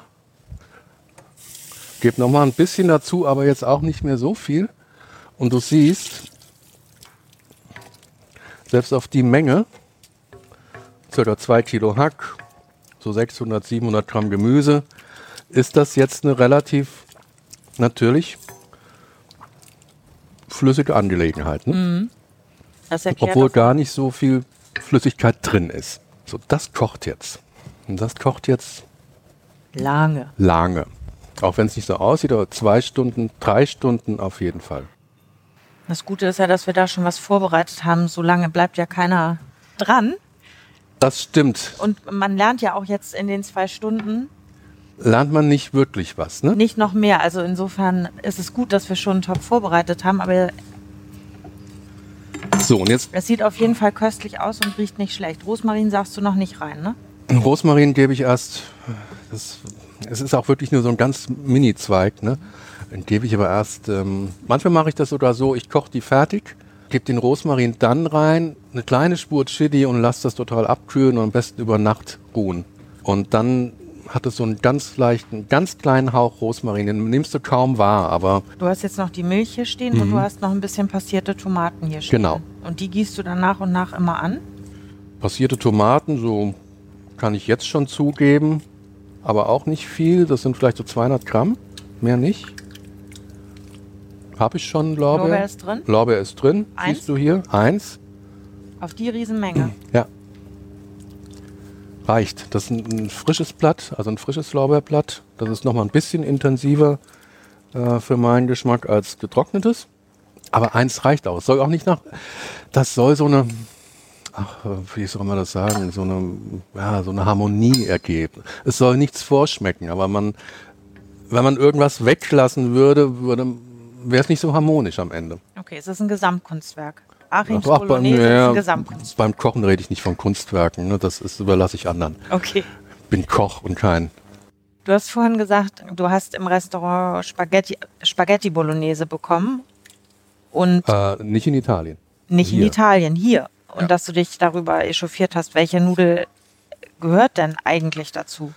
Gebe noch mal ein bisschen dazu, aber jetzt auch nicht mehr so viel. Und du siehst, selbst auf die Menge, ca. zwei Kilo Hack, so sechshundert, siebenhundert Gramm Gemüse, ist das jetzt eine relativ natürlich flüssige Angelegenheit. Ne? Das erklärt Obwohl auch- gar nicht so viel Flüssigkeit drin ist. So, das kocht jetzt. Und das kocht jetzt lange. lange. Auch wenn es nicht so aussieht, aber zwei Stunden, drei Stunden auf jeden Fall. Das Gute ist ja, dass wir da schon was vorbereitet haben. So lange bleibt ja keiner dran. Das stimmt. Und man lernt ja auch jetzt in den zwei Stunden Lernt man nicht wirklich was, ne? nicht noch mehr. Also insofern ist es gut, dass wir schon einen Topf vorbereitet haben. Aber So, und jetzt es sieht auf jeden Fall köstlich aus und riecht nicht schlecht. Rosmarin sagst du noch nicht rein, ne? Rosmarin gebe ich erst, das, es ist auch wirklich nur so ein ganz Mini-Zweig, ne? Den gebe ich aber erst, ähm, manchmal mache ich das sogar so, ich koche die fertig, gebe den Rosmarin dann rein, eine kleine Spur Chili und lasse das total abkühlen und am besten über Nacht ruhen. Und dann hat es so einen ganz leichten, ganz kleinen Hauch Rosmarin, den nimmst du kaum wahr, aber Du hast jetzt noch die Milch hier stehen und du hast noch ein bisschen passierte Tomaten hier stehen. Genau. Und die gießt du dann nach und nach immer an? passierte Tomaten, so kann ich jetzt schon zugeben, aber auch nicht viel, das sind vielleicht so zweihundert Gramm, mehr nicht. Habe ich schon Lorbeer. Lorbeer ist drin? Lorbeer ist drin, Eins? siehst du hier, eins. Auf die Riesenmenge. Ja. Reicht. Das ist ein, ein frisches Blatt, also ein frisches Lorbeerblatt. Das ist nochmal ein bisschen intensiver äh, für meinen Geschmack als getrocknetes. Aber eins reicht auch. Es soll auch nicht nach. Das soll so eine. Ach, wie soll man das sagen? So eine, ja, so eine Harmonie ergeben. Es soll nichts vorschmecken, aber man, wenn man irgendwas weglassen würde, würde wäre es nicht so harmonisch am Ende. Okay, es ist ein Gesamtkunstwerk. Achims Ach, beim, Bolognese ist ja, ein Gesamtkunstwerk. beim Kochen rede ich nicht von Kunstwerken. Ne? Das ist, überlasse ich anderen. Okay. Bin Koch und kein. Du hast vorhin gesagt, du hast im Restaurant Spaghetti, Spaghetti Bolognese bekommen und Äh, nicht in Italien. nicht in hier. Italien, hier. Und Ja. dass du dich darüber echauffiert hast, welche Nudel gehört denn eigentlich dazu?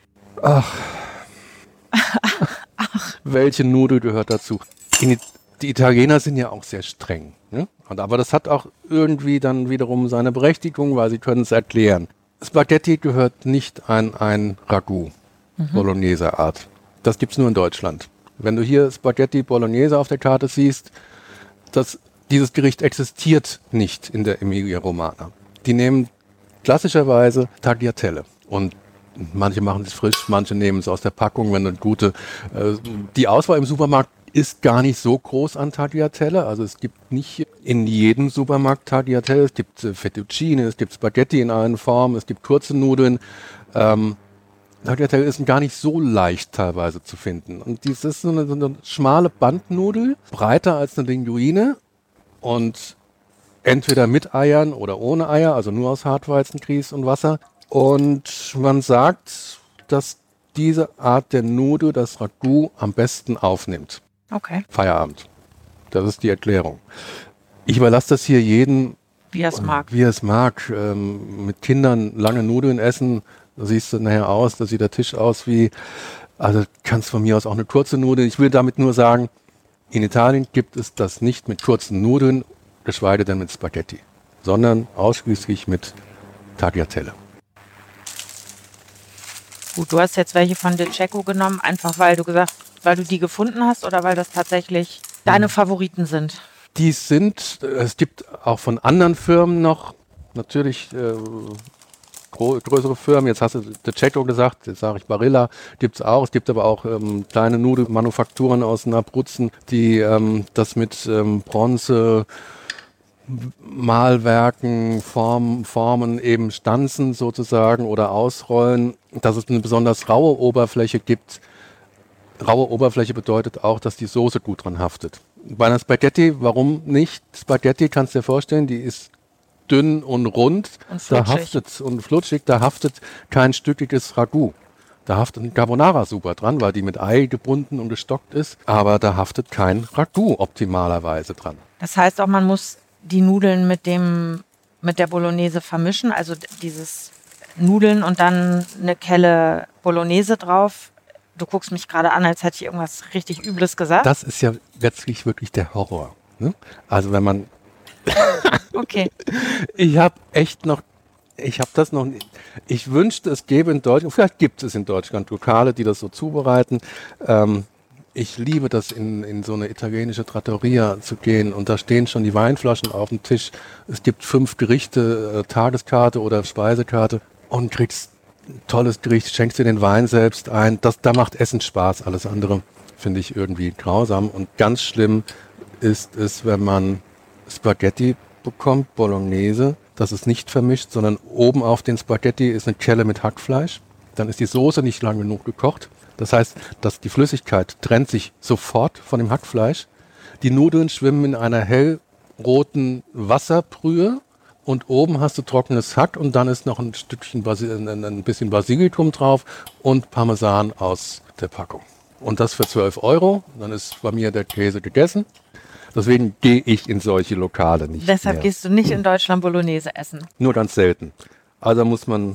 Welche Nudel gehört dazu? In, die Italiener sind ja auch sehr streng. Ne? Und, aber das hat auch irgendwie dann wiederum seine Berechtigung, weil sie können es erklären. Spaghetti gehört nicht an ein Ragout, Bolognese-Art. Das gibt es nur in Deutschland. Wenn du hier Spaghetti Bolognese auf der Karte siehst, das, dieses Gericht existiert nicht in der Emilia Romagna. Die nehmen klassischerweise Tagliatelle und manche machen es frisch, manche nehmen es aus der Packung, wenn eine gute. Äh, die Auswahl im Supermarkt ist gar nicht so groß an Tagliatelle. Also es gibt nicht in jedem Supermarkt Tagliatelle. Es gibt äh, Fettuccine, es gibt Spaghetti in allen Formen, es gibt kurze Nudeln. Ähm, Tagliatelle ist gar nicht so leicht teilweise zu finden. Und dies ist so eine, so eine schmale Bandnudel, breiter als eine Linguine und entweder mit Eiern oder ohne Eier, also nur aus Hartweizengrieß und Wasser. Und man sagt, dass diese Art der Nudel das Ragout am besten aufnimmt. Okay. Feierabend. Das ist die Erklärung. Ich überlasse das hier jedem, Wie er es mag. wie er es mag. Ähm, mit Kindern lange Nudeln essen, da siehst du nachher aus, da sieht der Tisch aus wie, also kannst von mir aus auch eine kurze Nudel. Ich will damit nur sagen, in Italien gibt es das nicht mit kurzen Nudeln, geschweige denn mit Spaghetti, sondern ausschließlich mit Tagliatelle. Gut, du hast jetzt welche von De Cecco genommen, einfach weil du gesagt, weil du die gefunden hast oder weil das tatsächlich deine Favoriten sind? Die sind, äh, es gibt auch von anderen Firmen noch, natürlich äh, gro- größere Firmen. Jetzt hast du De Cecco gesagt, jetzt sage ich Barilla, gibt es auch. Es gibt aber auch ähm, kleine Nudelmanufakturen aus Abruzzen, die ähm, das mit ähm, Bronze, Malwerken, Form, Formen eben stanzen sozusagen oder ausrollen, dass es eine besonders raue Oberfläche gibt. Raue Oberfläche bedeutet auch, dass die Soße gut dran haftet. Bei einer Spaghetti, warum nicht? Spaghetti, kannst du dir vorstellen, die ist dünn und rund, Und da flutschig. haftet und flutschig, da haftet kein stückiges Ragout. Da haftet ein Carbonara super dran, weil die mit Ei gebunden und gestockt ist, aber da haftet kein Ragout optimalerweise dran. Das heißt auch, man muss die Nudeln mit dem mit der Bolognese vermischen, also d- dieses Nudeln und dann eine Kelle Bolognese drauf. Du guckst mich gerade an, als hätte ich irgendwas richtig Übles gesagt. Das ist ja letztlich wirklich der Horror. Ne? Also wenn man, Okay. ich habe echt noch, ich habe das noch nicht, ich wünschte, es gäbe in Deutschland, vielleicht gibt es in Deutschland Lokale, die das so zubereiten. Ähm, ich liebe das, in, in so eine italienische Trattoria zu gehen und da stehen schon die Weinflaschen auf dem Tisch. Es gibt fünf Gerichte, äh, Tageskarte oder Speisekarte und kriegst ein tolles Gericht, schenkst dir den Wein selbst ein. Das, da macht Essen Spaß, alles andere finde ich irgendwie grausam und ganz schlimm ist es, wenn man Spaghetti bekommt, Bolognese, das ist nicht vermischt, sondern oben auf den Spaghetti ist eine Kelle mit Hackfleisch. Dann ist die Soße nicht lang genug gekocht. Das heißt, dass die Flüssigkeit trennt sich sofort von dem Hackfleisch. Die Nudeln schwimmen in einer hellroten Wasserbrühe und oben hast du trockenes Hack und dann ist noch ein Stückchen Basi- ein, ein bisschen Basilikum drauf und Parmesan aus der Packung. Und das für zwölf Euro. Dann ist bei mir der Käse gegessen. Deswegen gehe ich in solche Lokale nicht Deshalb mehr. gehst du nicht in Deutschland Bolognese essen. Nur ganz selten. Also muss man,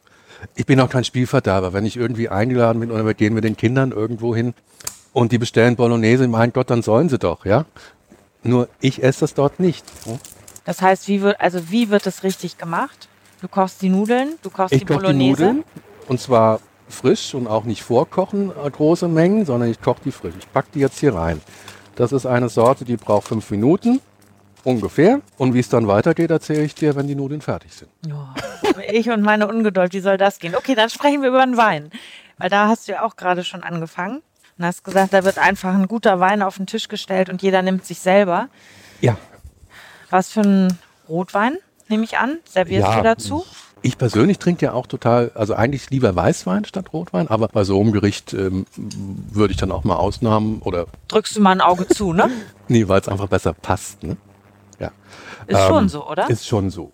ich bin auch kein Spielverderber. Wenn ich irgendwie eingeladen bin oder wir gehen mit den Kindern irgendwo hin und die bestellen Bolognese, mein Gott, dann sollen sie doch, ja. Nur ich esse das dort nicht. Das heißt, wie wird, also wie wird es richtig gemacht? Du kochst die Nudeln, du kochst Ich die koche die Bolognese. Nudeln und zwar frisch und auch nicht vorkochen, äh, große Mengen, sondern ich koche die frisch. Ich packe die jetzt hier rein. Das ist eine Sorte, die braucht fünf Minuten ungefähr. Und wie es dann weitergeht, erzähle ich dir, wenn die Nudeln fertig sind. Ja. Ich und meine Ungeduld, wie soll das gehen? Okay, dann sprechen wir über den Wein. Weil da hast du ja auch gerade schon angefangen. Und hast gesagt, da wird einfach ein guter Wein auf den Tisch gestellt und jeder nimmt sich selber. Ja. Was für ein Rotwein, nehme ich an? Servierst Ja. du dazu? Ich persönlich trinke ja auch total, also eigentlich lieber Weißwein statt Rotwein, aber bei so einem Gericht ähm, würde ich dann auch mal Ausnahmen oder, Drückst du mal ein Auge zu, ne? nee, weil es einfach besser passt. Ne? Ja. Ist schon so, oder? Ist schon so.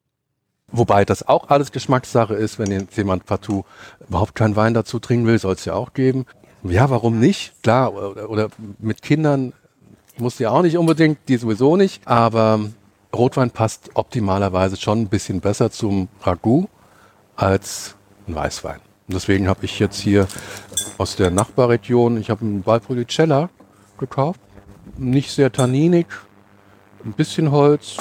Wobei das auch alles Geschmackssache ist, wenn jetzt jemand partout überhaupt keinen Wein dazu trinken will, soll es ja auch geben. Ja, warum nicht? Klar, oder, oder mit Kindern muss ja auch nicht unbedingt, die sowieso nicht, aber Rotwein passt optimalerweise schon ein bisschen besser zum Ragout als ein Weißwein. Und deswegen habe ich jetzt hier aus der Nachbarregion, ich habe einen Valpolicella gekauft, nicht sehr tanninig, ein bisschen Holz.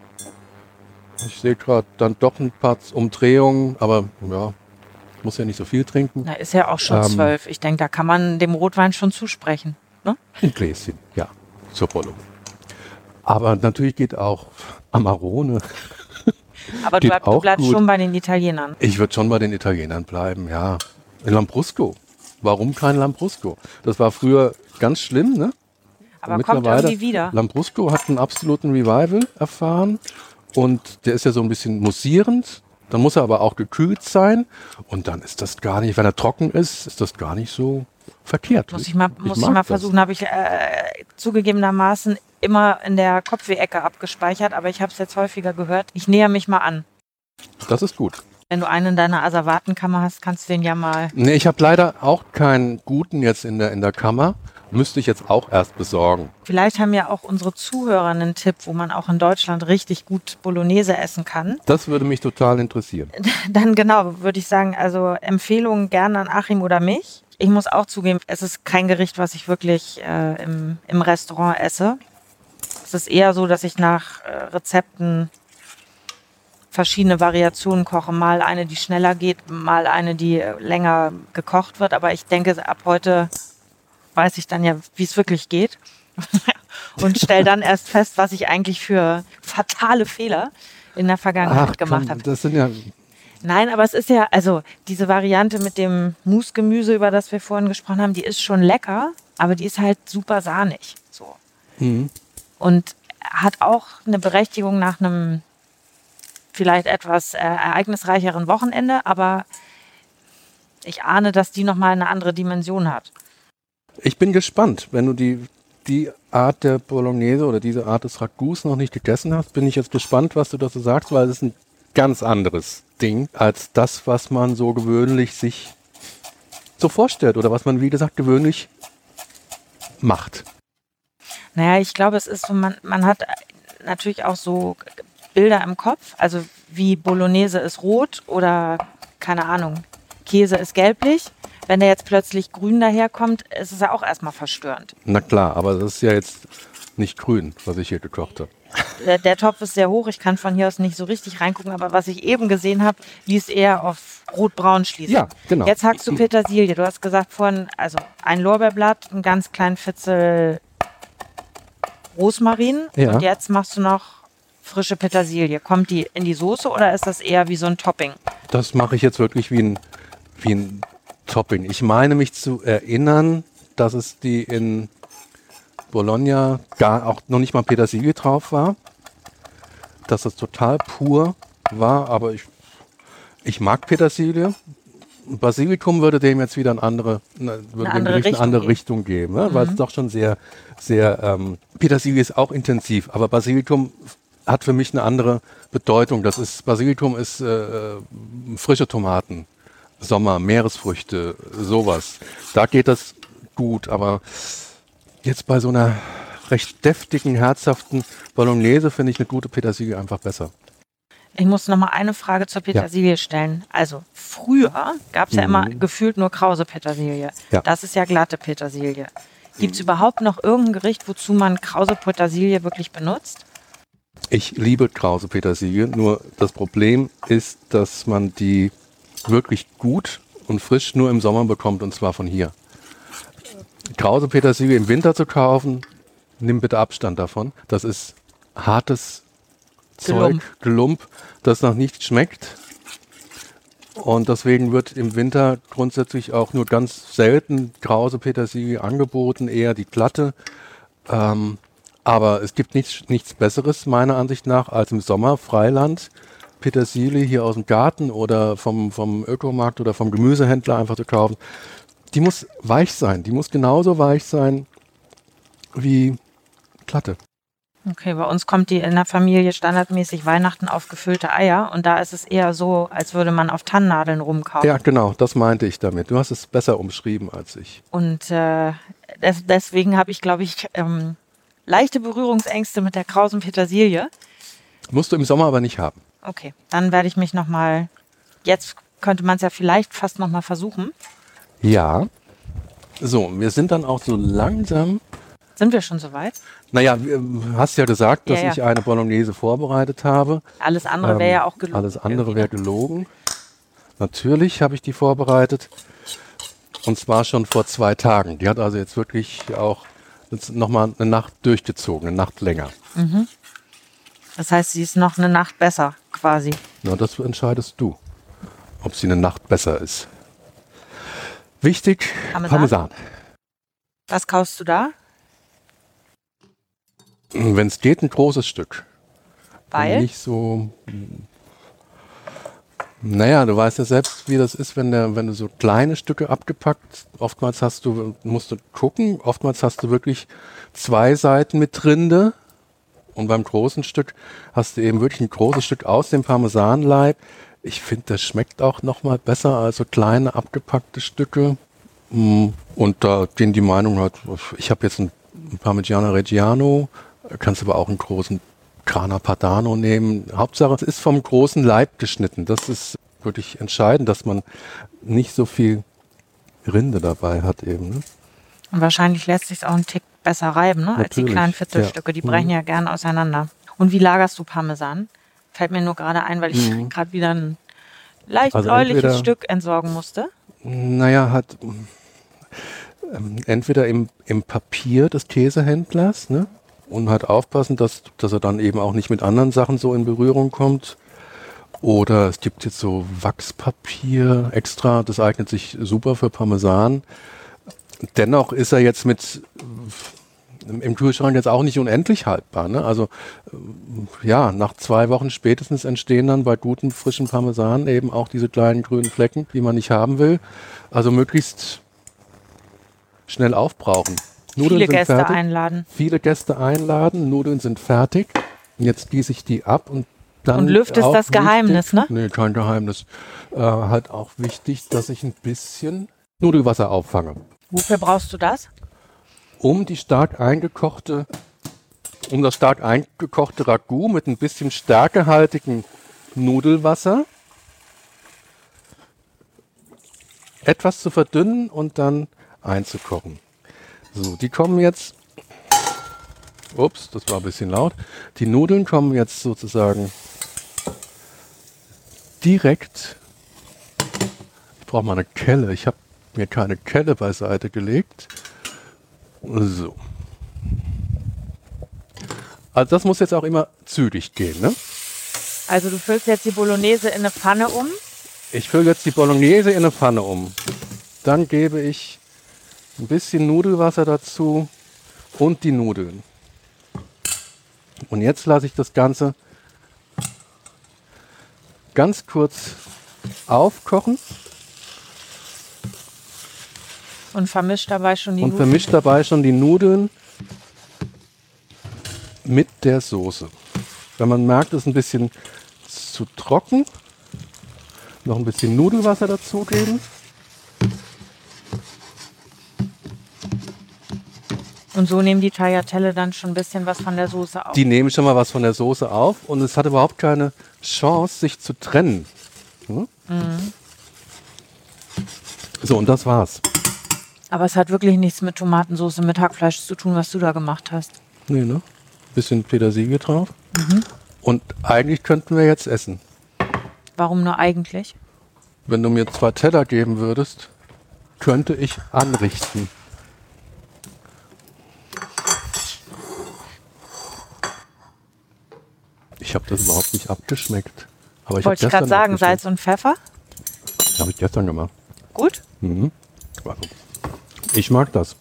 Ich sehe gerade dann doch ein paar Umdrehungen, aber ja, muss ja nicht so viel trinken. Na, ist ja auch schon Ähm, zwölf. Ich denke, da kann man dem Rotwein schon zusprechen. Ne? Ein Gläschen, ja, zur Vollung. Aber natürlich geht auch Amarone. Aber du, Geht bleib, du auch bleibst gut. schon bei den Italienern. Ich würde schon bei den Italienern bleiben, ja. Lambrusco. Warum kein Lambrusco? Das war früher ganz schlimm, ne? Aber Und kommt irgendwie wieder. Lambrusco hat einen absoluten Revival erfahren und der ist ja so ein bisschen mussierend. Dann muss er aber auch gekühlt sein und dann ist das gar nicht, wenn er trocken ist, ist das gar nicht so verkehrt. Muss ich mal, muss ich mag mal das. versuchen. Habe ich äh, zugegebenermaßen immer in der Kopfweh-Ecke abgespeichert, aber ich habe es jetzt häufiger gehört. Ich näher mich mal an. Das ist gut. Wenn du einen in deiner Asservatenkammer hast, kannst du den ja mal. Nee, ich habe leider auch keinen guten jetzt in der, in der Kammer. Müsste ich jetzt auch erst besorgen. Vielleicht haben ja auch unsere Zuhörer einen Tipp, wo man auch in Deutschland richtig gut Bolognese essen kann. Das würde mich total interessieren. Dann genau, würde ich sagen, also Empfehlungen gerne an Achim oder mich. Ich muss auch zugeben, es ist kein Gericht, was ich wirklich äh, im, im Restaurant esse. Es ist eher so, dass ich nach äh, Rezepten verschiedene Variationen koche. Mal eine, die schneller geht, mal eine, die äh, länger gekocht wird. Aber ich denke, ab heute weiß ich dann ja, wie es wirklich geht. Und stelle dann erst fest, was ich eigentlich für fatale Fehler in der Vergangenheit Ach, gemacht komm, habe. das sind ja Nein, aber es ist ja, also diese Variante mit dem Mousse-Gemüse, über das wir vorhin gesprochen haben, die ist schon lecker, aber die ist halt super sahnig. So. Mhm. Und hat auch eine Berechtigung nach einem vielleicht etwas äh, ereignisreicheren Wochenende, aber ich ahne, dass die nochmal eine andere Dimension hat. Ich bin gespannt, wenn du die, die Art der Bolognese oder diese Art des Ragouts noch nicht gegessen hast, bin ich jetzt gespannt, was du dazu sagst, weil es ist ein ganz anderes Ding als das, was man so gewöhnlich sich so vorstellt oder was man, wie gesagt, gewöhnlich macht. Naja, ich glaube, es ist so, man, man hat natürlich auch so Bilder im Kopf, also wie Bolognese ist rot oder, keine Ahnung, Käse ist gelblich. Wenn der jetzt plötzlich grün daherkommt, ist es ja auch erstmal verstörend. Na klar, aber das ist ja jetzt nicht grün, was ich hier gekocht habe. Der, der Topf ist sehr hoch, ich kann von hier aus nicht so richtig reingucken, aber was ich eben gesehen habe, ließ eher auf rot-braun schließen. Ja, genau. Jetzt hackst du Petersilie. Du hast gesagt vorhin, also ein Lorbeerblatt, einen ganz kleinen Fitzel Rosmarin Ja. und jetzt machst du noch frische Petersilie. Kommt die in die Soße oder ist das eher wie so ein Topping? Das mache ich jetzt wirklich wie ein, wie ein Topping. Ich meine mich zu erinnern, dass es die in Bologna gar auch noch nicht mal Petersilie drauf war. Dass es total pur war, aber ich, ich mag Petersilie. Basilikum würde dem jetzt wieder eine andere, eine, würde Eine dem andere Gericht eine Richtung andere geben. Richtung geben, ne? Weil es doch schon sehr, sehr, ähm, Petersilie ist auch intensiv, aber Basilikum hat für mich eine andere Bedeutung. Das ist, Basilikum ist äh, frische Tomaten, Sommer, Meeresfrüchte, sowas. Da geht das gut, aber jetzt bei so einer recht deftigen, herzhaften Bolognese finde ich eine gute Petersilie einfach besser. Ich muss noch mal eine Frage zur Petersilie stellen. Also früher gab es ja immer gefühlt nur krause Petersilie. Ja. Das ist ja glatte Petersilie. Gibt es überhaupt noch irgendein Gericht, wozu man krause Petersilie wirklich benutzt? Ich liebe krause Petersilie, nur das Problem ist, dass man die wirklich gut und frisch nur im Sommer bekommt und zwar von hier. Krause Petersilie im Winter zu kaufen, nimm bitte Abstand davon. Das ist hartes Gelump. Zeug, Gelump, das nach nichts schmeckt. Und deswegen wird im Winter grundsätzlich auch nur ganz selten krause Petersilie angeboten, eher die glatte. Ähm, aber es gibt nichts, nichts Besseres meiner Ansicht nach als im Sommer Freiland Petersilie hier aus dem Garten oder vom, vom Ökomarkt oder vom Gemüsehändler einfach zu kaufen. Die muss weich sein, die muss genauso weich sein wie glatte. Okay, bei uns kommt die in der Familie standardmäßig Weihnachten auf gefüllte Eier und da ist es eher so, als würde man auf Tannennadeln rumkauen. Ja, genau, das meinte ich damit. Du hast es besser umschrieben als ich. Und äh, des, deswegen habe ich, glaube ich, ähm, leichte Berührungsängste mit der krausen Petersilie. Musst du im Sommer aber nicht haben. Okay, dann werde ich mich nochmal, jetzt könnte man es ja vielleicht fast nochmal versuchen. Ja. So, wir sind dann auch so langsam. Sind wir schon soweit? Naja, du hast ja gesagt, dass Ja, ja. ich eine Bolognese vorbereitet habe. Alles andere wäre Ähm, ja auch gelogen. Alles andere wäre gelogen. Natürlich habe ich die vorbereitet. Und zwar schon vor zwei Tagen. Die hat also jetzt wirklich auch nochmal eine Nacht durchgezogen, eine Nacht länger. Das heißt, sie ist noch eine Nacht besser, quasi. Na, das entscheidest du, ob sie eine Nacht besser ist. Wichtig, Parmesan. Parmesan. Was kaufst du da? Wenn es geht, ein großes Stück. Weil? Nicht so. Naja, du weißt ja selbst, wie das ist, wenn, der, wenn du so kleine Stücke abgepackt, oftmals hast du, musst du gucken, oftmals hast du wirklich zwei Seiten mit Rinde und beim großen Stück hast du eben wirklich ein großes Stück aus dem Parmesanleib. Ich finde, das schmeckt auch nochmal besser als so kleine abgepackte Stücke. Und da gehen die Meinungen halt, ich habe jetzt einen Parmigiano Reggiano, kannst aber auch einen großen Grana Padano nehmen. Hauptsache, es ist vom großen Leib geschnitten. Das ist wirklich entscheidend, dass man nicht so viel Rinde dabei hat eben. Ne? Und wahrscheinlich lässt sich auch einen Tick besser reiben, ne? als die Natürlich, kleinen Viertelstücke. Die brechen ja gern auseinander. Und wie lagerst du Parmesan? Fällt mir nur gerade ein, weil ich Mhm. gerade wieder ein leicht Also gräuliches entweder- Stück entsorgen musste. Naja, hat ähm, entweder im, im Papier des Käsehändlers, ne? Und halt aufpassen, dass, dass er dann eben auch nicht mit anderen Sachen so in Berührung kommt. Oder es gibt jetzt so Wachspapier extra, das eignet sich super für Parmesan. Dennoch ist er jetzt mit im Kühlschrank jetzt auch nicht unendlich haltbar. Ne? Also ja, nach zwei Wochen spätestens entstehen dann bei gutem frischen Parmesan eben auch diese kleinen grünen Flecken, die man nicht haben will. Also möglichst schnell aufbrauchen. Nudeln Viele sind Gäste fertig. einladen. Viele Gäste einladen, Nudeln sind fertig. Jetzt gieße ich die ab und dann Und lüftest auch das Geheimnis, wichtig, ne? Nee, kein Geheimnis. Äh, halt auch wichtig, dass ich ein bisschen Nudelwasser auffange. Wofür brauchst du das? Um die stark eingekochte, um das stark eingekochte Ragout mit ein bisschen stärkehaltigem Nudelwasser etwas zu verdünnen und dann einzukochen. So, die kommen jetzt, ups, das war ein bisschen laut, die Nudeln kommen jetzt sozusagen direkt, ich brauche mal eine Kelle, ich habe mir keine Kelle beiseite gelegt. So. Also das muss jetzt auch immer zügig gehen, ne? Also du füllst jetzt die Bolognese in eine Pfanne um. Ich fülle jetzt die Bolognese in eine Pfanne um. Dann gebe ich ein bisschen Nudelwasser dazu und die Nudeln. Und jetzt lasse ich das Ganze ganz kurz aufkochen. Und vermischt dabei schon die Und Nudeln. vermischt dabei schon die Nudeln mit der Soße. Wenn man merkt, es ist ein bisschen zu trocken, noch ein bisschen Nudelwasser dazugeben. Und so nehmen die Tagliatelle dann schon ein bisschen was von der Soße auf. Die nehmen schon mal was von der Soße auf und es hat überhaupt keine Chance, sich zu trennen. Hm? Mhm. So, und das war's. Aber es hat wirklich nichts mit Tomatensauce, mit Hackfleisch zu tun, was du da gemacht hast. Nee, ne? Bisschen Petersilie drauf. Mhm. Und eigentlich könnten wir jetzt essen. Warum nur eigentlich? Wenn du mir zwei Teller geben würdest, könnte ich anrichten. Ich habe das überhaupt nicht abgeschmeckt. Aber ich Wollte ich gerade sagen, Salz und Pfeffer? Habe ich gestern gemacht. Gut. Mhm. Also, ich mag das.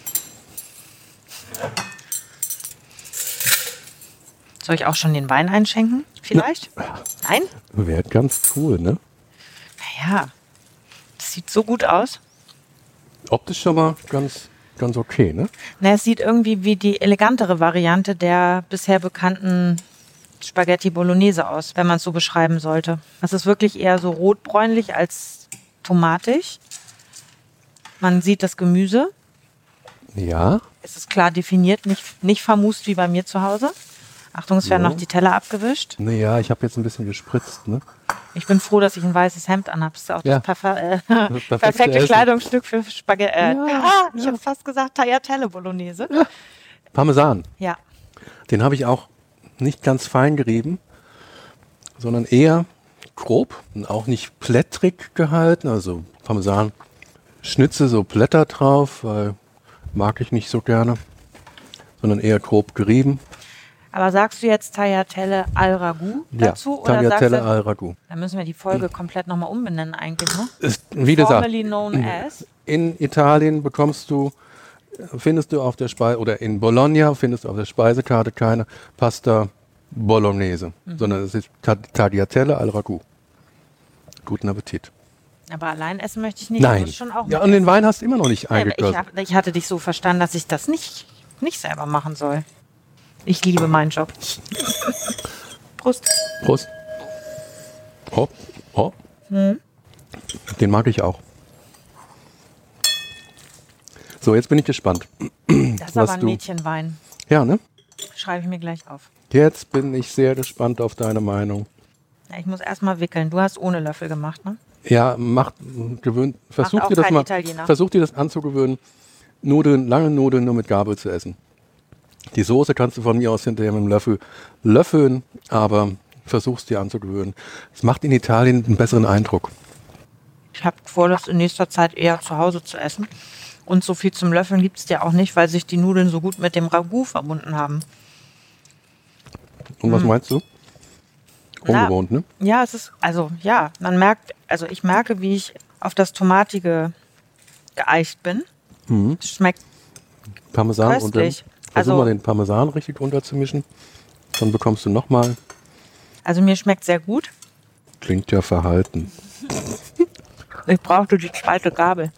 Soll ich auch schon den Wein einschenken? Vielleicht? Nein? Wäre ganz cool, ne? Naja, das sieht so gut aus. Optisch schon mal ganz, ganz okay, ne? Na, es sieht irgendwie wie die elegantere Variante der bisher bekannten Spaghetti Bolognese aus, wenn man es so beschreiben sollte. Es ist wirklich eher so rotbräunlich als tomatig. Man sieht das Gemüse. Ja. Es ist klar definiert, nicht, nicht vermust wie bei mir zu Hause. Achtung, es werden Ja. noch die Teller abgewischt. Naja, ich habe jetzt ein bisschen gespritzt, ne? Ich bin froh, dass ich ein weißes Hemd anhabe. Das ist auch Ja. das, perfe äh, perfekte perfekte Essen. Kleidungsstück für Spaghetti. Äh, Ja, ah, ich habe fast gesagt Tagliatelle Bolognese. Parmesan. Ja. Den habe ich auch nicht ganz fein gerieben, sondern eher grob und auch nicht plättrig gehalten. Also Parmesan, Schnitze, so Blätter drauf, weil mag ich nicht so gerne, sondern eher grob gerieben. Aber sagst du jetzt Tagliatelle al Ragout dazu? Ja, oder Tagliatelle sagst du, al Ragout. dann müssen wir die Folge komplett nochmal umbenennen eigentlich, ne? Ist, wie gesagt, Formerly known as. in Italien bekommst du, findest du auf der Speise, oder in Bologna findest du auf der Speisekarte keine Pasta Bolognese, Mhm. sondern es ist Tagliatelle al Ragout. Guten Appetit. Aber allein essen möchte ich nicht. Nein. Ich muss schon auch Ja, mit und den essen. Wein hast du immer noch nicht Ja, aber ich, eingegossen. hab, ich hatte dich so verstanden, dass ich das nicht, nicht selber machen soll. Ich liebe meinen Job. Prost. Prost. Hopp, hopp. Hm. Den mag ich auch. So, jetzt bin ich gespannt. Das ist Was aber ein du- Mädchenwein. Ja, ne? Schreibe ich mir gleich auf. Jetzt bin ich sehr gespannt auf deine Meinung. Ja, ich muss erstmal wickeln. Du hast ohne Löffel gemacht, ne? Ja, mach, gewöhn, versuch auch dir das kein mal, Italiener. versuch dir das anzugewöhnen, Nudeln, lange Nudeln nur mit Gabel zu essen. Die Soße kannst du von mir aus hinterher mit dem Löffel löffeln, aber versuch's dir anzugewöhnen. Es macht in Italien einen besseren Eindruck. Ich habe vor, das in nächster Zeit eher zu Hause zu essen. Und so viel zum Löffeln gibt es ja auch nicht, weil sich die Nudeln so gut mit dem Ragout verbunden haben. Und was meinst du? Ungewohnt, Na, ne? Ja, es ist, also ja, man merkt, also ich merke, wie ich auf das Tomatige geeicht bin. Mhm. Es schmeckt Parmesan und dann köstlich. versuch Also, mal den Parmesan richtig runterzumischen. Dann bekommst du nochmal. also mir schmeckt sehr gut. Klingt ja verhalten. Ich brauchte die zweite Gabel.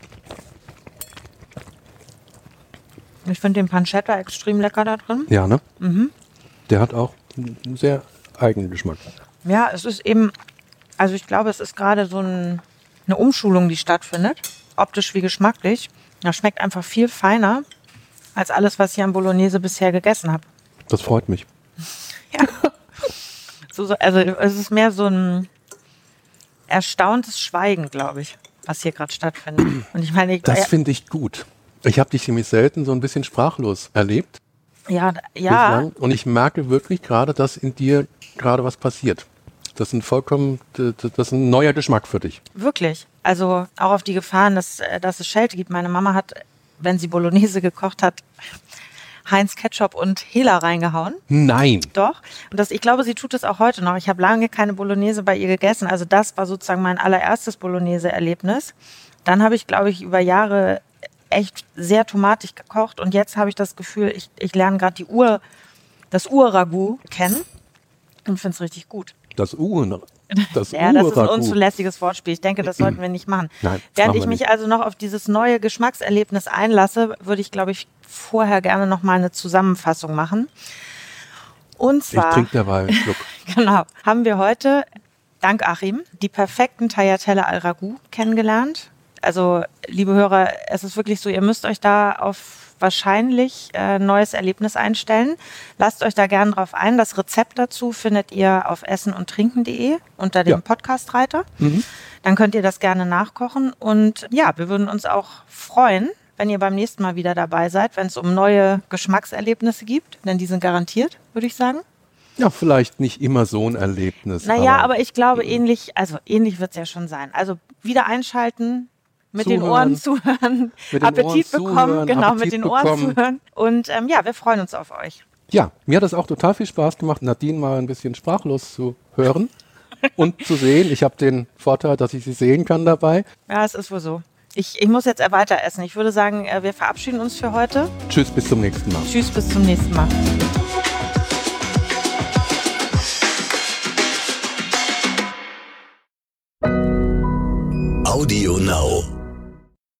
Ich finde den Pancetta extrem lecker da drin. Ja, ne? Mhm. Der hat auch einen sehr eigenen Geschmack. Ja, es ist eben, also ich glaube, es ist gerade so ein, eine Umschulung, die stattfindet, optisch wie geschmacklich. Das schmeckt einfach viel feiner als alles, was ich an Bolognese bisher gegessen habe. Das freut mich. Ja. So, so, also es ist mehr so ein erstauntes Schweigen, glaube ich, was hier gerade stattfindet. Und ich meine, ich, Das ja, finde ich gut. Ich habe dich nämlich selten so ein bisschen sprachlos erlebt. ja, ja, Bislang. Und ich merke wirklich gerade, dass in dir gerade was passiert. Das ist ein vollkommen, das ist ein neuer Geschmack für dich. wirklich. Also auch auf die Gefahren, dass, äh, dass es Schelte gibt. Meine Mama hat, wenn sie Bolognese gekocht hat, Heinz Ketchup und Hela reingehauen. Nein. Doch. Und das, ich glaube, sie tut es auch heute noch. Ich habe lange keine Bolognese bei ihr gegessen. Also das war sozusagen mein allererstes Bolognese-Erlebnis. Dann habe ich, glaube ich, über Jahre echt sehr tomatig gekocht. Und jetzt habe ich das Gefühl, ich, ich lerne gerade die Ur, das Ur-Ragout kennen und finde es richtig gut. Das U. Das Ja, das ist ein Ur-Ragout. unzulässiges Wortspiel. Ich denke, das sollten wir nicht machen. Nein, Während machen ich wir mich nicht. also noch auf dieses neue Geschmackserlebnis einlasse, würde ich, glaube ich, vorher gerne noch mal eine Zusammenfassung machen. Und Ich zwar, trinke dabei einen Schluck. genau, haben wir heute, dank Achim, die perfekten Tagliatelle al Ragout kennengelernt. Also, liebe Hörer, es ist wirklich so, ihr müsst euch da auf wahrscheinlich äh, neues Erlebnis einstellen. Lasst euch da gern drauf ein. Das Rezept dazu findet ihr auf essen und trinken punkt de unter dem Ja. Podcast-Reiter. Mhm. Dann könnt ihr das gerne nachkochen. Und ja, wir würden uns auch freuen, wenn ihr beim nächsten Mal wieder dabei seid, wenn es um neue Geschmackserlebnisse gibt. Denn die sind garantiert, würde ich sagen. Ja, vielleicht nicht immer so ein Erlebnis. Naja, aber, aber ich glaube, ähnlich, also ähnlich wird es ja schon sein. Also wieder einschalten, mit Zuhören. den Ohren zuhören, Mit den Appetit Ohren bekommen, zuhören, genau, Appetit mit den Ohren bekommen. zuhören. Und ähm, ja, wir freuen uns auf euch. Ja, mir hat es auch total viel Spaß gemacht, Nadine mal ein bisschen sprachlos zu hören und zu sehen. Ich habe den Vorteil, dass ich sie sehen kann dabei. Ja, es ist wohl so. Ich, ich muss jetzt weiter essen. Ich würde sagen, äh, wir verabschieden uns für heute. Tschüss, bis zum nächsten Mal. Tschüss, bis zum nächsten Mal. Audio Now.